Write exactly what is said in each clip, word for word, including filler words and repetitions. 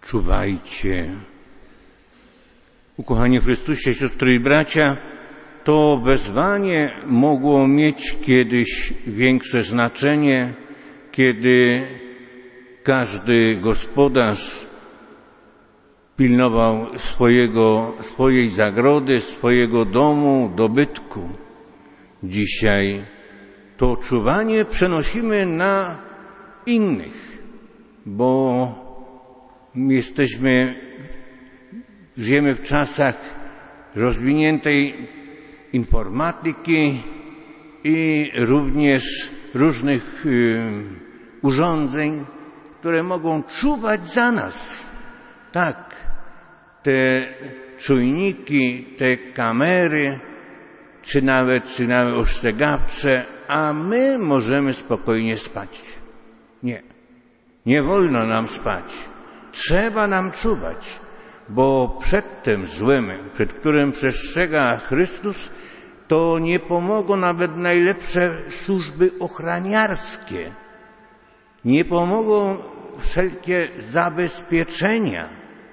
czuwajcie. Ukochani w Chrystusie, siostry i bracia, to wezwanie mogło mieć kiedyś większe znaczenie, kiedy każdy gospodarz pilnował swojego, swojej zagrody, swojego domu, dobytku. Dzisiaj to czuwanie przenosimy na innych, bo jesteśmy, żyjemy w czasach rozwiniętej informatyki i również różnych y, urządzeń, które mogą czuwać za nas. Tak, te czujniki, te kamery, czy nawet sygnały ostrzegawcze, a my możemy spokojnie spać. Nie, nie wolno nam spać. Trzeba nam czuwać, bo przed tym złem, przed którym przestrzega Chrystus, to nie pomogą nawet najlepsze służby ochraniarskie. Nie pomogą wszelkie zabezpieczenia,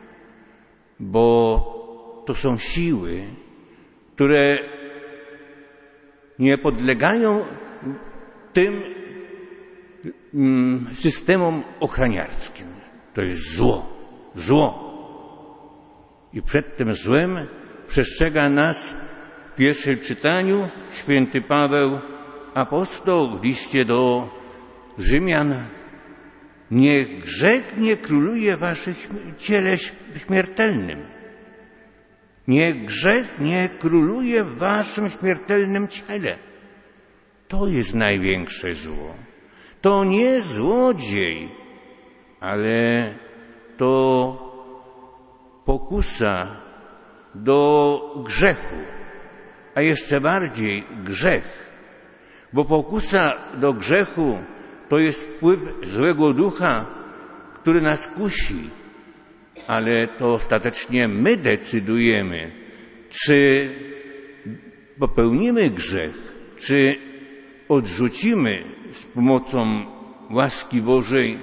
bo to są siły, które nie podlegają tym systemom ochraniarskim. To jest zło, zło. I przed tym złem przestrzega nas w pierwszym czytaniu święty Paweł apostoł w liście do Rzymian. Niech grzech nie króluje w waszym ciele śmiertelnym. Niech grzech nie króluje w waszym śmiertelnym ciele. To jest największe zło. To nie złodziej, ale to pokusa do grzechu, a jeszcze bardziej grzech. Bo pokusa do grzechu to jest wpływ złego ducha, który nas kusi, ale to ostatecznie my decydujemy, czy popełnimy grzech, czy odrzucimy z pomocą łaski Bożej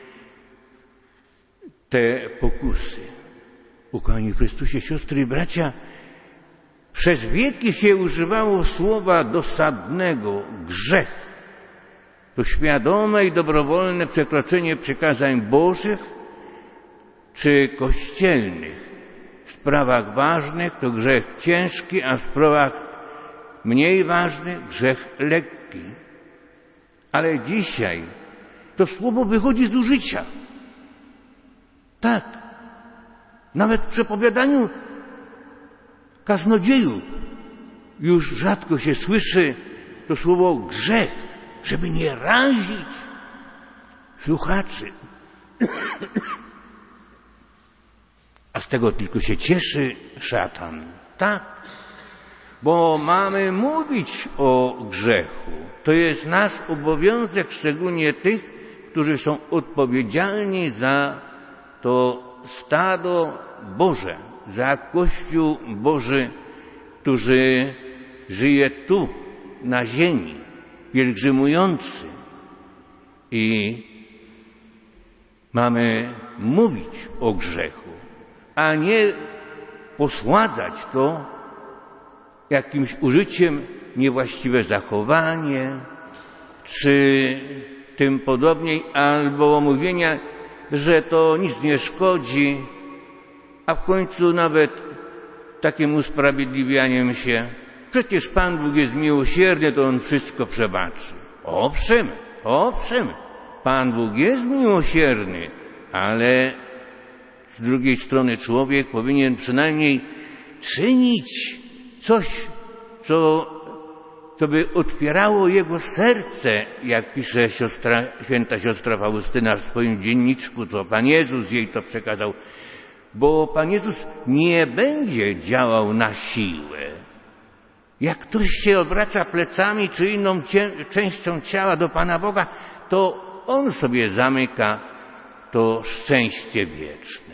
te pokusy. Ukochani w Chrystusie, siostry i bracia, przez wieki się używało słowa dosadnego grzech. To świadome i dobrowolne przekroczenie przykazań Bożych czy kościelnych. W sprawach ważnych to grzech ciężki, a w sprawach mniej ważnych grzech lekki. Ale dzisiaj to słowo wychodzi z użycia. Tak. Nawet w przepowiadaniu kaznodziejów już rzadko się słyszy to słowo grzech, żeby nie razić słuchaczy. A z tego tylko się cieszy szatan. Tak, bo mamy mówić o grzechu. To jest nasz obowiązek, szczególnie tych, którzy są odpowiedzialni za to stado Boże, za Kościół Boży, który żyje tu, na ziemi, pielgrzymujący. I mamy mówić o grzechu, a nie posładzać to jakimś użyciem niewłaściwe zachowanie, czy tym podobniej, albo mówienia, że to nic nie szkodzi, a w końcu nawet takim usprawiedliwianiem się, przecież Pan Bóg jest miłosierny, to On wszystko przebaczy. Owszem, owszem, Pan Bóg jest miłosierny, ale z drugiej strony człowiek powinien przynajmniej czynić coś, co, co by otwierało jego serce, jak pisze siostra, święta siostra Faustyna w swoim dzienniczku, to Pan Jezus jej to przekazał. Bo Pan Jezus nie będzie działał na siłę. Jak ktoś się odwraca plecami czy inną częścią ciała do Pana Boga, to On sobie zamyka to szczęście wieczne.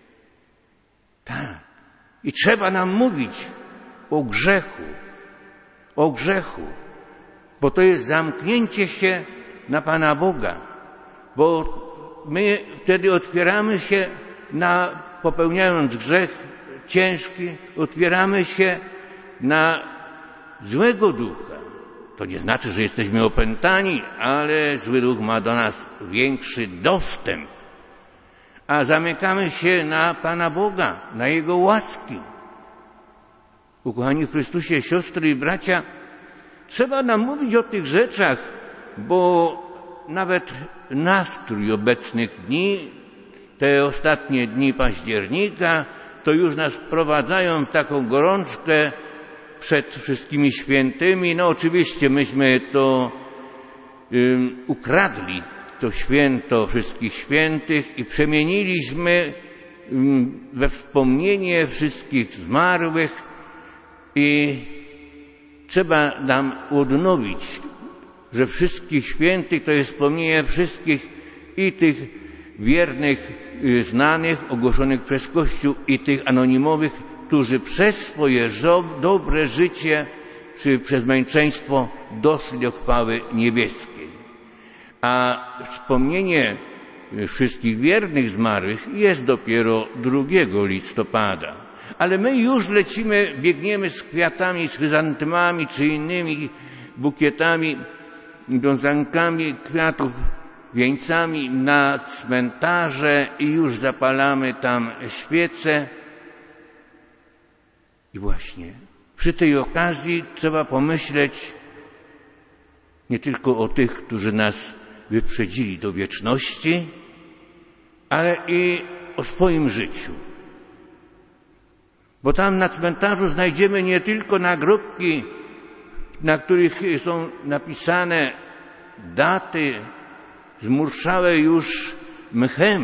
Tak. I trzeba nam mówić o grzechu, o grzechu, bo to jest zamknięcie się na Pana Boga, bo my wtedy otwieramy się na, popełniając grzech ciężki, otwieramy się na złego ducha. To nie znaczy, że jesteśmy opętani, ale zły duch ma do nas większy dostęp. A zamykamy się na Pana Boga, na Jego łaski. Ukochani w Chrystusie, siostry i bracia, trzeba nam mówić o tych rzeczach, bo nawet nastrój obecnych dni, te ostatnie dni października, to już nas wprowadzają w taką gorączkę przed wszystkimi świętymi. No oczywiście myśmy to um, ukradli, to święto wszystkich świętych i przemieniliśmy um, we wspomnienie wszystkich zmarłych i trzeba nam odnowić, że wszystkich świętych to jest wspomnienie wszystkich i tych wiernych, znanych, ogłoszonych przez Kościół i tych anonimowych, którzy przez swoje dobre życie czy przez męczeństwo doszli do chwały niebieskiej. A wspomnienie wszystkich wiernych zmarłych jest dopiero drugiego listopada. Ale my już lecimy, biegniemy z kwiatami, z chryzantymami czy innymi bukietami, wiązankami kwiatów, wieńcami na cmentarze i już zapalamy tam świece. I właśnie przy tej okazji trzeba pomyśleć nie tylko o tych, którzy nas wyprzedzili do wieczności, ale i o swoim życiu. Bo tam na cmentarzu znajdziemy nie tylko nagrobki, na których są napisane daty zmurszałe już mchem,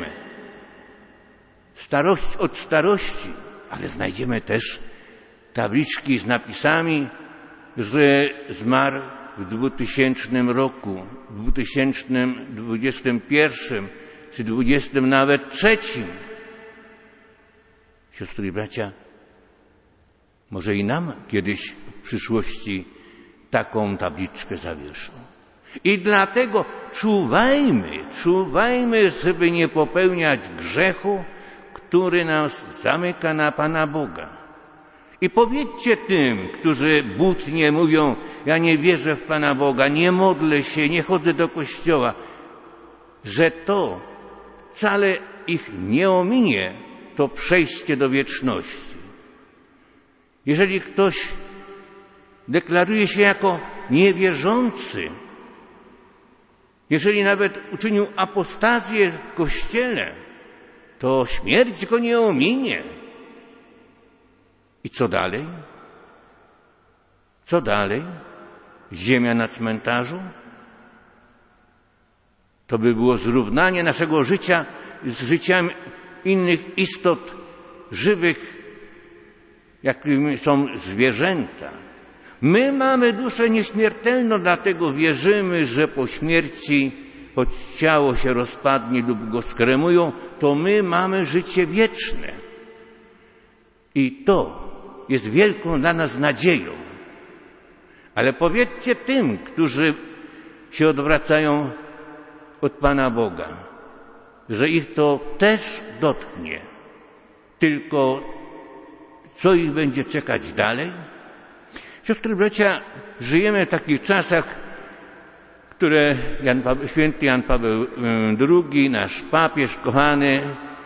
starość od starości, ale znajdziemy też tabliczki z napisami, że zmarł w dwutysięcznym roku, w dwutysięcznym dwudziestym pierwszym czy dwudziestym nawet trzecim. Siostry i bracia, może i nam kiedyś w przyszłości taką tabliczkę zawieszą. I dlatego czuwajmy, czuwajmy, żeby nie popełniać grzechu, który nas zamyka na Pana Boga. I powiedzcie tym, którzy butnie mówią, ja nie wierzę w Pana Boga, nie modlę się, nie chodzę do kościoła, że to wcale ich nie ominie, to przejście do wieczności. Jeżeli ktoś deklaruje się jako niewierzący, jeżeli nawet uczynił apostazję w Kościele, to śmierć go nie ominie. I co dalej? Co dalej? Ziemia na cmentarzu? To by było zrównanie naszego życia z życiem innych istot żywych, jakimi są zwierzęta. My mamy duszę nieśmiertelną, dlatego wierzymy, że po śmierci, choć ciało się rozpadnie lub go skremują, to my mamy życie wieczne. I to jest wielką dla nas nadzieją. Ale powiedzcie tym, którzy się odwracają od Pana Boga, że ich to też dotknie. Tylko co ich będzie czekać dalej? Siostry, bracia, żyjemy w takich czasach, które Jan Paweł, święty Jan Paweł drugi, nasz papież kochany,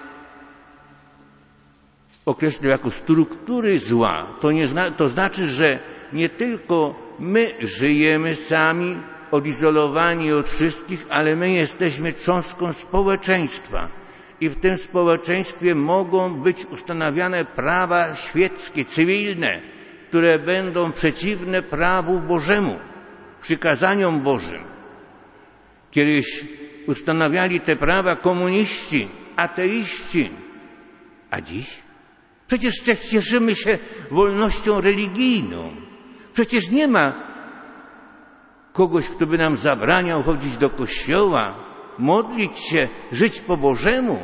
określił jako struktury zła. To, nie zna, to znaczy, że nie tylko my żyjemy sami, odizolowani od wszystkich, ale my jesteśmy cząstką społeczeństwa. I w tym społeczeństwie mogą być ustanawiane prawa świeckie, cywilne, które będą przeciwne prawu Bożemu, przykazaniom Bożym. Kiedyś ustanawiali te prawa komuniści, ateiści, a dziś? Przecież cieszymy się wolnością religijną. Przecież nie ma kogoś, kto by nam zabraniał chodzić do kościoła, modlić się, żyć po Bożemu.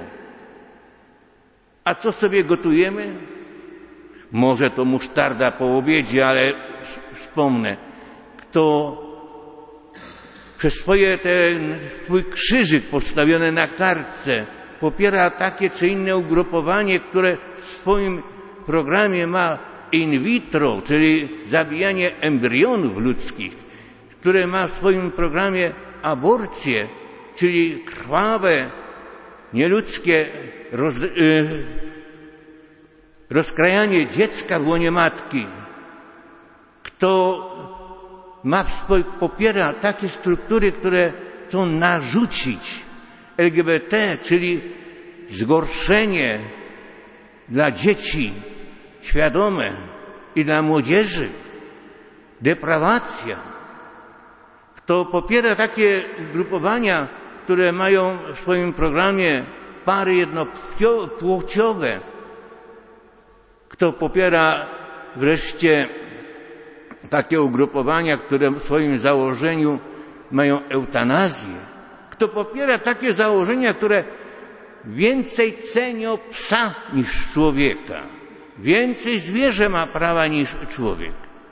A co sobie gotujemy? Może to musztarda po obiedzie, ale wspomnę, kto przez swoje ten swój krzyżyk postawiony na kartce popiera takie czy inne ugrupowanie, które w swoim programie ma in vitro, czyli zabijanie embrionów ludzkich, które ma w swoim programie aborcję, czyli krwawe, nieludzkie roz, yy, rozkrajanie dziecka w łonie matki, kto ma w swoim, popiera takie struktury, które chcą narzucić L G B T, czyli zgorszenie dla dzieci świadome i dla młodzieży, deprawacja. Kto popiera takie ugrupowania, które mają w swoim programie pary jednopłciowe, kto popiera wreszcie takie ugrupowania, które w swoim założeniu mają eutanazję, kto popiera takie założenia, które więcej cenią psa niż człowieka, więcej zwierzę ma prawa niż człowiek,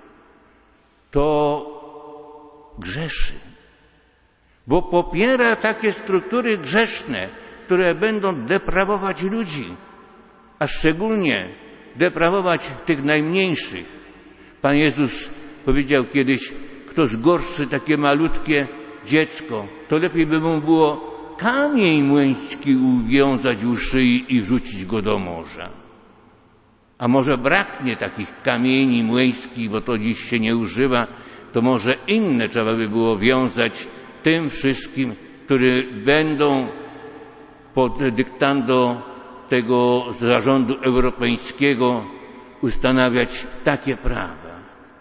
to grzeszy, bo popiera takie struktury grzeszne, które będą deprawować ludzi, a szczególnie deprawować tych najmniejszych. Pan Jezus powiedział kiedyś, kto zgorszy takie malutkie dziecko, to lepiej by mu było kamień młyński uwiązać u szyi i wrzucić go do morza. A może braknie takich kamieni młyńskich, bo to dziś się nie używa, to może inne trzeba by było wiązać tym wszystkim, którzy będą pod dyktando tego zarządu europejskiego ustanawiać takie prawa.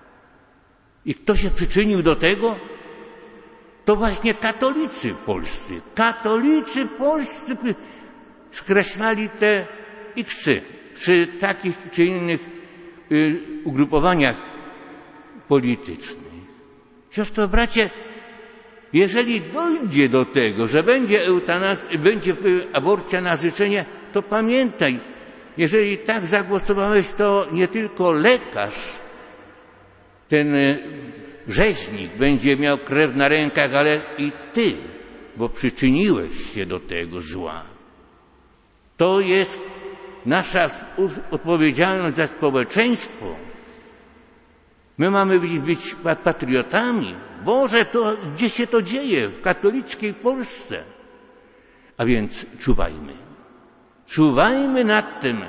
I kto się przyczynił do tego? To właśnie katolicy polscy. Katolicy polscy skreślali te iksy przy takich czy innych y, ugrupowaniach politycznych. Siostro, bracie, jeżeli dojdzie do tego, że będzie eutanazja, będzie aborcja na życzenie, to pamiętaj, jeżeli tak zagłosowałeś, to nie tylko lekarz, ten rzeźnik będzie miał krew na rękach, ale i ty, bo przyczyniłeś się do tego zła. To jest nasza odpowiedzialność za społeczeństwo. My mamy być, być patriotami. Boże, to gdzie się to dzieje? W katolickiej Polsce. A więc czuwajmy. Czuwajmy nad tym,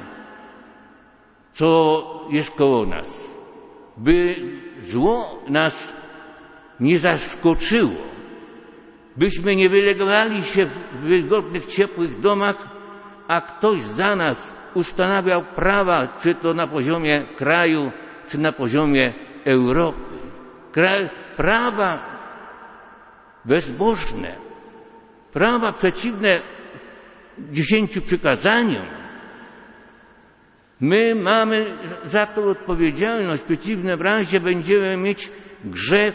co jest koło nas, by zło nas nie zaskoczyło, byśmy nie wylegali się w wygodnych, ciepłych domach, a ktoś za nas ustanawiał prawa, czy to na poziomie kraju, czy na poziomie Europy. Prawa bezbożne, prawa przeciwne dziesięciu przykazaniom. My mamy za to odpowiedzialność. W przeciwnym razie będziemy mieć grzech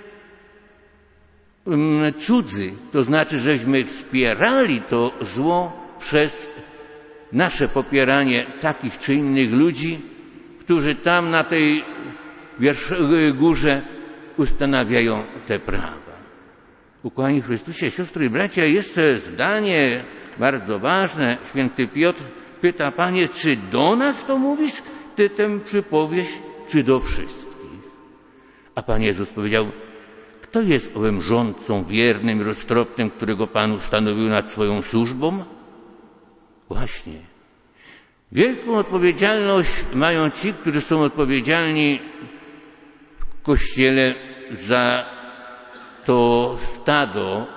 cudzy. To znaczy, żeśmy wspierali to zło przez nasze popieranie takich czy innych ludzi, którzy tam na tej górze ustanawiają te prawa. Ukochani w Chrystusie, siostry i bracia, jeszcze zdanie bardzo ważne. Święty Piotr pyta: Panie, czy do nas to mówisz, ty tę przypowieść, czy do wszystkich? A Pan Jezus powiedział: kto jest owym rządcą wiernym i roztropnym, którego Pan ustanowił nad swoją służbą? Właśnie. Wielką odpowiedzialność mają ci, którzy są odpowiedzialni w Kościele za to stado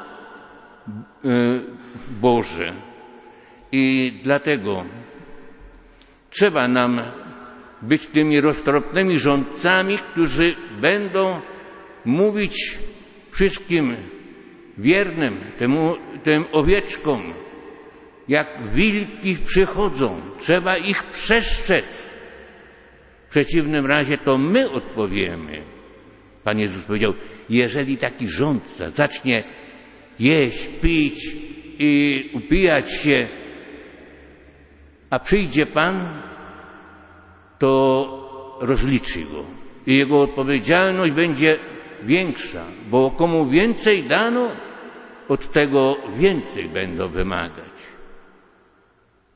Boże. I dlatego trzeba nam być tymi roztropnymi rządcami, którzy będą mówić wszystkim wiernym, temu, tym owieczkom, jak wilki przychodzą, trzeba ich przestrzec. W przeciwnym razie to my odpowiemy. Pan Jezus powiedział: jeżeli taki rządca zacznie jeść, pić i upijać się, a przyjdzie Pan, to rozliczy go i jego odpowiedzialność będzie większa, bo komu więcej dano, od tego więcej będą wymagać.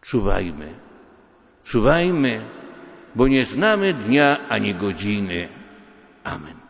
Czuwajmy, czuwajmy, bo nie znamy dnia ani godziny. Amen.